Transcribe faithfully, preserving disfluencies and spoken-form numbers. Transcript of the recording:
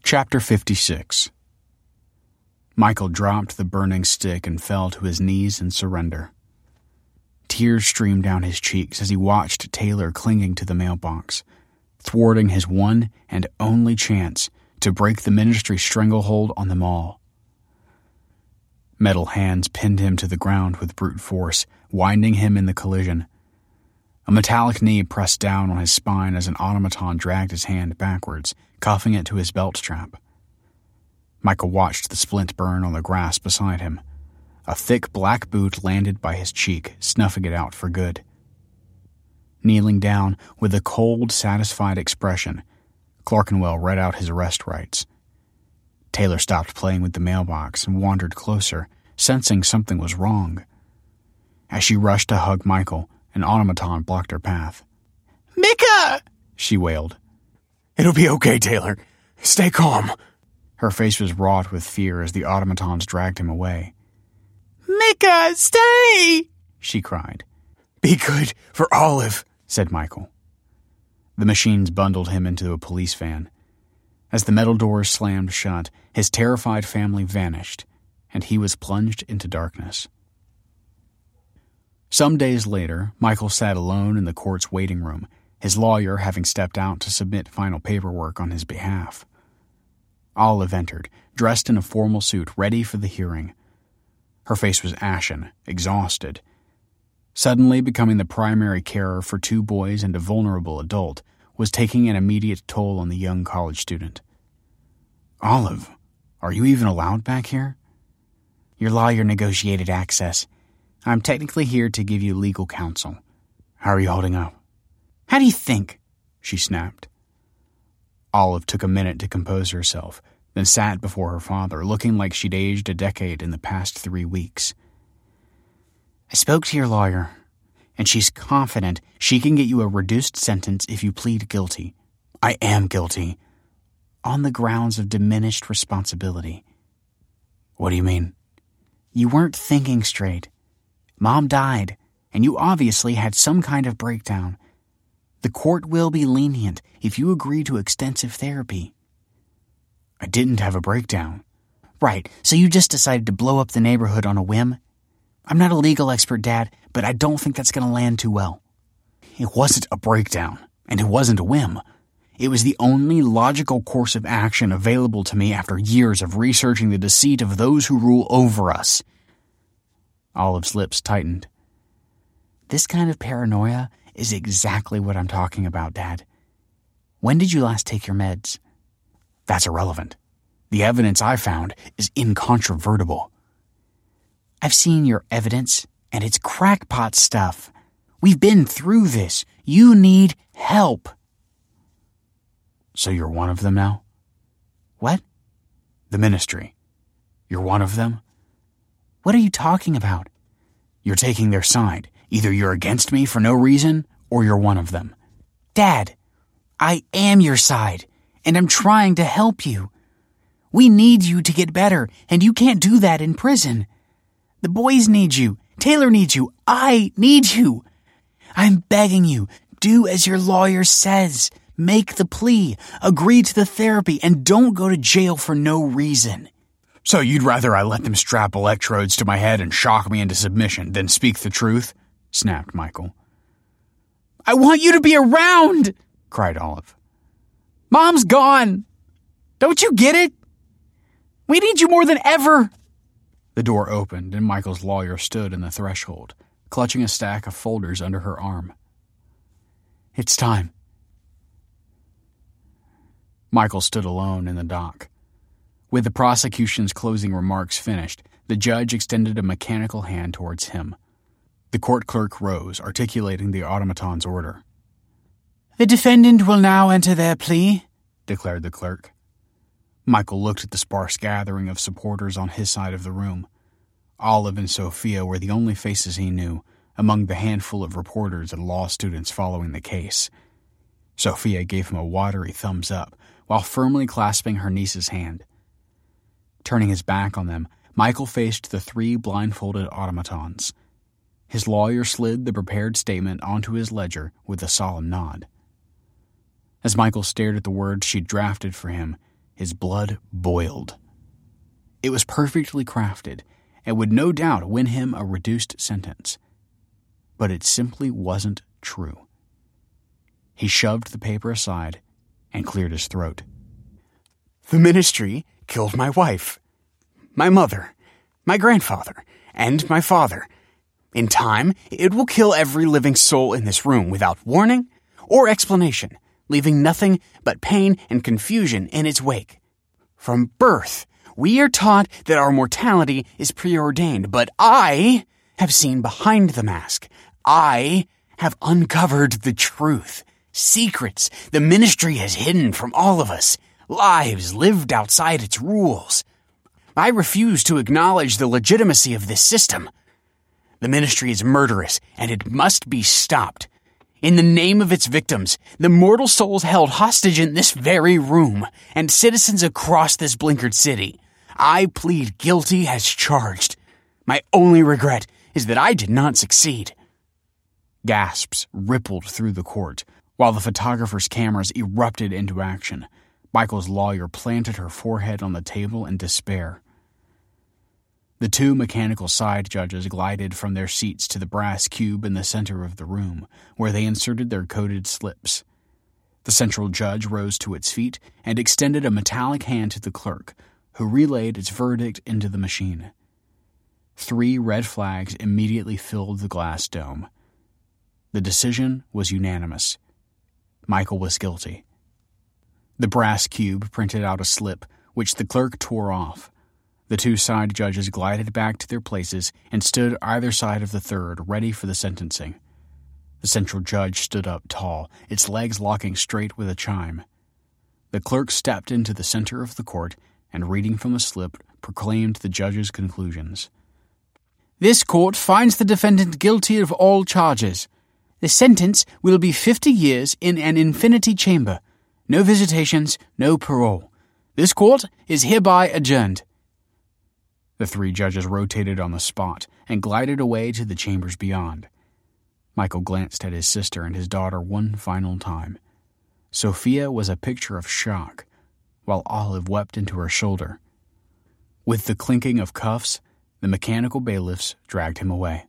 Chapter fifty-six. Michael dropped the burning stick and fell to his knees in surrender. Tears streamed down his cheeks as he watched Taylor clinging to the mailbox, thwarting his one and only chance to break the ministry's stranglehold on them all. Metal hands pinned him to the ground with brute force, winding him in the collision. A metallic knee pressed down on his spine as an automaton dragged his hand backwards, cuffing it to his belt strap. Michael watched the splint burn on the grass beside him. A thick black boot landed by his cheek, snuffing it out for good. Kneeling down with a cold, satisfied expression, Clerkenwell read out his arrest rights. Taylor stopped playing with the mailbox and wandered closer, sensing something was wrong. As she rushed to hug Michael, an automaton blocked her path. "Micah!" she wailed. "It'll be okay, Taylor. Stay calm." Her face was wrought with fear as the automatons dragged him away. "Micah, stay!" she cried. "Be good for Olive," said Michael. The machines bundled him into a police van. As the metal doors slammed shut, his terrified family vanished, and he was plunged into darkness. Some days later, Michael sat alone in the court's waiting room, his lawyer having stepped out to submit final paperwork on his behalf. Olive entered, dressed in a formal suit, ready for the hearing. Her face was ashen, exhausted. Suddenly becoming the primary carer for two boys and a vulnerable adult was taking an immediate toll on the young college student. "Olive, are you even allowed back here?" "Your lawyer negotiated access. I'm technically here to give you legal counsel." "How are you holding up?" "How do you think?" she snapped. Olive took a minute to compose herself, then sat before her father, looking like she'd aged a decade in the past three weeks. "I spoke to your lawyer, and she's confident she can get you a reduced sentence if you plead guilty." "I am guilty." "On the grounds of diminished responsibility." "What do you mean?" "You weren't thinking straight. Mom died, and you obviously had some kind of breakdown. The court will be lenient if you agree to extensive therapy." "I didn't have a breakdown." "Right, so you just decided to blow up the neighborhood on a whim? I'm not a legal expert, Dad, but I don't think that's going to land too well." "It wasn't a breakdown, and it wasn't a whim. It was the only logical course of action available to me after years of researching the deceit of those who rule over us." Olive's lips tightened. "This kind of paranoia is exactly what I'm talking about, Dad. When did you last take your meds?" "That's irrelevant. The evidence I found is incontrovertible." "I've seen your evidence, and it's crackpot stuff. We've been through this. You need help." "So you're one of them now?" "What?" "The ministry. You're one of them?" "What are you talking about?" "You're taking their side. Either you're against me for no reason, or you're one of them." "Dad, I am your side, and I'm trying to help you. We need you to get better, and you can't do that in prison. The boys need you. Taylor needs you. I need you. I'm begging you, do as your lawyer says. Make the plea, agree to the therapy, and don't go to jail for no reason." "So you'd rather I let them strap electrodes to my head and shock me into submission than speak the truth?" snapped Michael. "I want you to be around!" cried Olive. "Mom's gone! Don't you get it? We need you more than ever!" The door opened and Michael's lawyer stood in the threshold, clutching a stack of folders under her arm. "It's time." Michael stood alone in the dock. With the prosecution's closing remarks finished, the judge extended a mechanical hand towards him. The court clerk rose, articulating the automaton's order. "The defendant will now enter their plea," declared the clerk. Michael looked at the sparse gathering of supporters on his side of the room. Olive and Sophia were the only faces he knew, among the handful of reporters and law students following the case. Sophia gave him a watery thumbs up, while firmly clasping her niece's hand. Turning his back on them, Michael faced the three blindfolded automatons. His lawyer slid the prepared statement onto his ledger with a solemn nod. As Michael stared at the words she'd drafted for him, his blood boiled. It was perfectly crafted and would no doubt win him a reduced sentence. But it simply wasn't true. He shoved the paper aside and cleared his throat. The ministry killed my wife, my mother, my grandfather, and my father. In time, it will kill every living soul in this room without warning or explanation, leaving nothing but pain and confusion in its wake. From birth, we are taught that our mortality is preordained, but I have seen behind the mask. I have uncovered the truth, secrets the ministry has hidden from all of us, lives lived outside its rules. I refuse to acknowledge the legitimacy of this system. The ministry is murderous, and it must be stopped. In the name of its victims, the mortal souls held hostage in this very room, and citizens across this blinkered city, I plead guilty as charged. My only regret is that I did not succeed. Gasps rippled through the court, while the photographer's cameras erupted into action. Michael's lawyer planted her forehead on the table in despair. The two mechanical side judges glided from their seats to the brass cube in the center of the room, where they inserted their coded slips. The central judge rose to its feet and extended a metallic hand to the clerk, who relayed its verdict into the machine. Three red flags immediately filled the glass dome. The decision was unanimous. Michael was guilty. The brass cube printed out a slip, which the clerk tore off. The two side judges glided back to their places and stood either side of the third, ready for the sentencing. The central judge stood up tall, its legs locking straight with a chime. The clerk stepped into the center of the court and, reading from the slip, proclaimed the judge's conclusions. This court finds the defendant guilty of all charges. The sentence will be fifty years in an infinity chamber. No visitations, no parole. This court is hereby adjourned. The three judges rotated on the spot and glided away to the chambers beyond. Michael glanced at his sister and his daughter one final time. Sophia was a picture of shock, while Olive wept into her shoulder. With the clinking of cuffs, the mechanical bailiffs dragged him away.